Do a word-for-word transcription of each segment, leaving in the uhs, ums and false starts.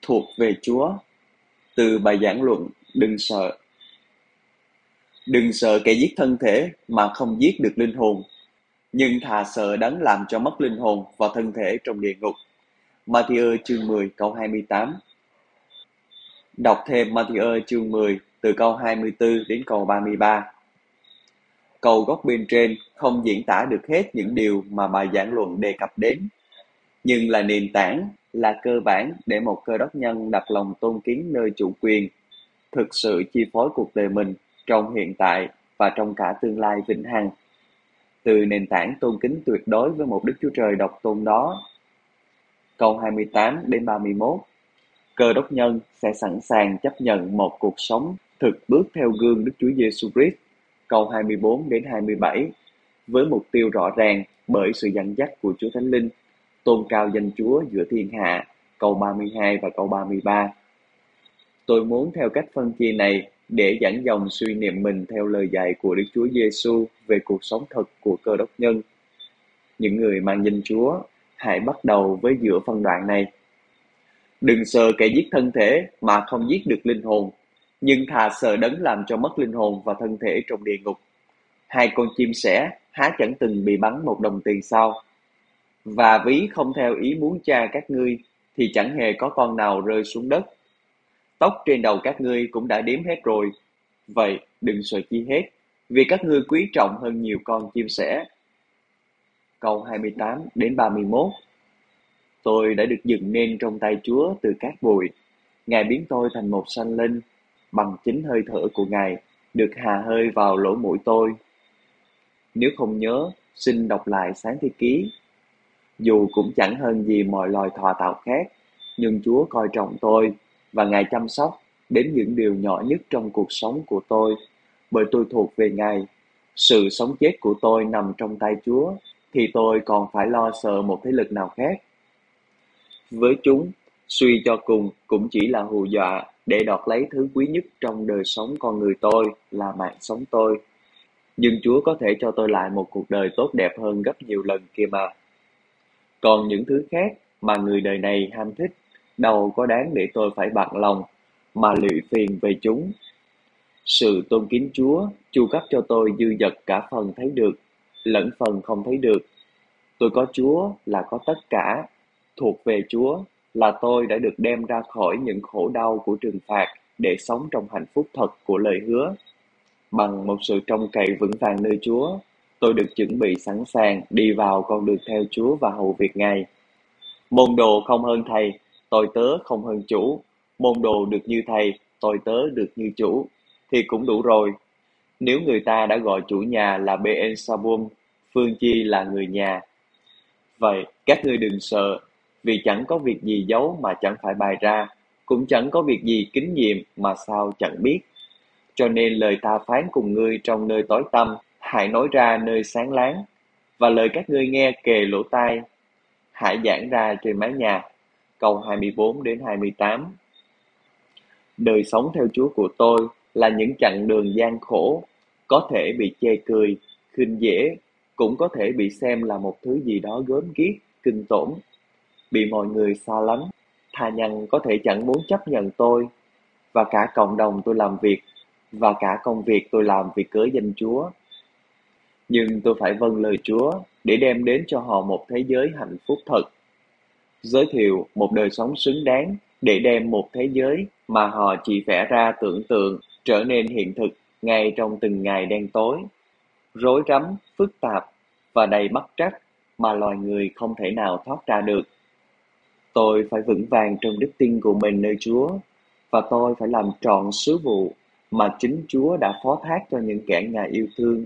thuộc về Chúa. Từ bài giảng luận Đừng sợ. Đừng sợ kẻ giết thân thể mà không giết được linh hồn, nhưng thà sợ đấng làm cho mất linh hồn và thân thể trong địa ngục. Ma-thi-ơ chương mười câu hai mươi tám. Đọc thêm Ma-thi-ơ chương mười từ câu hai mươi tư đến câu ba mươi ba. Câu gốc bên trên không diễn tả được hết những điều mà bài giảng luận đề cập đến, nhưng là nền tảng, là cơ bản để một Cơ đốc nhân đặt lòng tôn kính nơi chủ quyền, thực sự chi phối cuộc đời mình trong hiện tại và trong cả tương lai vĩnh hằng. Từ nền tảng tôn kính tuyệt đối với một Đức Chúa Trời độc tôn đó. Câu hai mươi tám đến ba mươi mốt. Cơ đốc nhân sẽ sẵn sàng chấp nhận một cuộc sống thực bước theo gương Đức Chúa Giêsu Christ. Câu hai mươi bốn đến hai mươi bảy. Với mục tiêu rõ ràng bởi sự dẫn dắt của Chúa Thánh Linh, tôn cao danh Chúa giữa thiên hạ. Câu ba mươi hai và câu ba mươi ba. Tôi muốn theo cách phân chia này để dẫn dòng suy niệm mình theo lời dạy của Đức Chúa Giêsu về cuộc sống thật của Cơ đốc nhân. Những người mang danh Chúa, hãy bắt đầu với giữa phân đoạn này. Đừng sợ kẻ giết thân thể mà không giết được linh hồn, nhưng thà sợ đấng làm cho mất linh hồn và thân thể trong địa ngục. Hai con chim sẻ há chẳng từng bị bắn một đồng tiền sao? Và ví không theo ý muốn cha các ngươi, thì chẳng hề có con nào rơi xuống đất. Tóc trên đầu các ngươi cũng đã đếm hết rồi. Vậy đừng sợ chi hết, vì các ngươi quý trọng hơn nhiều con chim sẻ. Câu hai mươi tám đến ba mươi mốt. Tôi đã được dựng nên trong tay Chúa từ cát bụi. Ngài biến tôi thành một sanh linh, bằng chính hơi thở của Ngài, được hà hơi vào lỗ mũi tôi. Nếu không nhớ, xin đọc lại Sáng Thế Ký. Dù cũng chẳng hơn gì mọi loài thọ tạo khác, nhưng Chúa coi trọng tôi, và Ngài chăm sóc đến những điều nhỏ nhất trong cuộc sống của tôi, bởi tôi thuộc về Ngài. Sự sống chết của tôi nằm trong tay Chúa, thì tôi còn phải lo sợ một thế lực nào khác. Với chúng, suy cho cùng cũng chỉ là hù dọa để đoạt lấy thứ quý nhất trong đời sống con người tôi là mạng sống tôi. Nhưng Chúa có thể cho tôi lại một cuộc đời tốt đẹp hơn gấp nhiều lần kia mà. Còn những thứ khác mà người đời này ham thích, đâu có đáng để tôi phải bận lòng mà lụy phiền về chúng. Sự tôn kính Chúa chu cấp cho tôi dư dật cả phần thấy được lẫn phần không thấy được. Tôi có Chúa là có tất cả, thuộc về Chúa là tôi đã được đem ra khỏi những khổ đau của trừng phạt để sống trong hạnh phúc thật của lời hứa. Bằng một sự trông cậy vững vàng nơi Chúa, tôi được chuẩn bị sẵn sàng đi vào con đường theo Chúa và hầu việc Ngài. Môn đồ không hơn thầy, tôi tớ không hơn chủ. Môn đồ được như thầy, tôi tớ được như chủ, thì cũng đủ rồi. Nếu người ta đã gọi chủ nhà là Beelzebub, phương chi là người nhà. Vậy các ngươi đừng sợ, vì chẳng có việc gì giấu mà chẳng phải bày ra, cũng chẳng có việc gì kín nhiệm mà sao chẳng biết. Cho nên lời ta phán cùng ngươi trong nơi tối tăm, hãy nói ra nơi sáng láng, và lời các ngươi nghe kề lỗ tai, hãy giảng ra trên mái nhà. Câu hai mươi bốn đến hai mươi tám. Đời sống theo Chúa của tôi là những chặng đường gian khổ, có thể bị chê cười, khinh dễ, cũng có thể bị xem là một thứ gì đó gớm ghiếc, kinh tởm, bị mọi người xa lánh. Tha nhân có thể chẳng muốn chấp nhận tôi, và cả cộng đồng tôi làm việc, và cả công việc tôi làm vì cớ danh Chúa. Nhưng tôi phải vâng lời Chúa để đem đến cho họ một thế giới hạnh phúc thật, giới thiệu một đời sống xứng đáng để đem một thế giới mà họ chỉ vẽ ra tưởng tượng trở nên hiện thực ngay trong từng ngày đen tối, rối rắm, phức tạp và đầy bất trắc mà loài người không thể nào thoát ra được. Tôi phải vững vàng trong đức tin của mình nơi Chúa, và tôi phải làm trọn sứ vụ mà chính Chúa đã phó thác cho những kẻ Ngài yêu thương.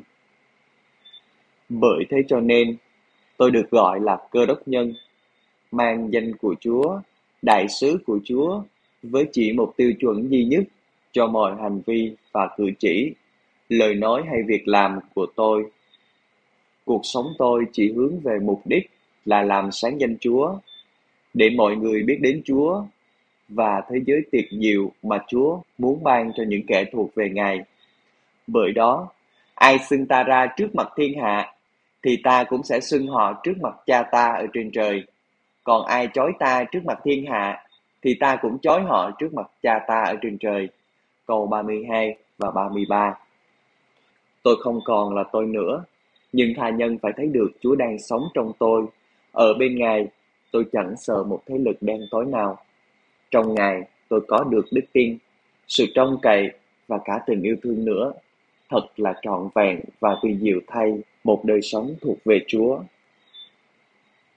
Bởi thế cho nên, tôi được gọi là Cơ đốc nhân, mang danh của Chúa, đại sứ của Chúa, với chỉ một tiêu chuẩn duy nhất cho mọi hành vi và cử chỉ, lời nói hay việc làm của tôi. Cuộc sống tôi chỉ hướng về mục đích là làm sáng danh Chúa, để mọi người biết đến Chúa và thế giới tuyệt diệu mà Chúa muốn ban cho những kẻ thuộc về Ngài. Bởi đó, ai xưng ta ra trước mặt thiên hạ, thì ta cũng sẽ xưng họ trước mặt Cha ta ở trên trời. Còn ai chối ta trước mặt thiên hạ, thì ta cũng chối họ trước mặt Cha ta ở trên trời. Câu ba mươi hai và ba mươi ba. Tôi không còn là tôi nữa, nhưng tha nhân phải thấy được Chúa đang sống trong tôi. Ở bên Ngài, tôi chẳng sợ một thế lực đen tối nào. Trong Ngài, tôi có được đức tin, sự trông cậy và cả tình yêu thương nữa. Thật là trọn vẹn và vi diệu thay, một đời sống thuộc về Chúa.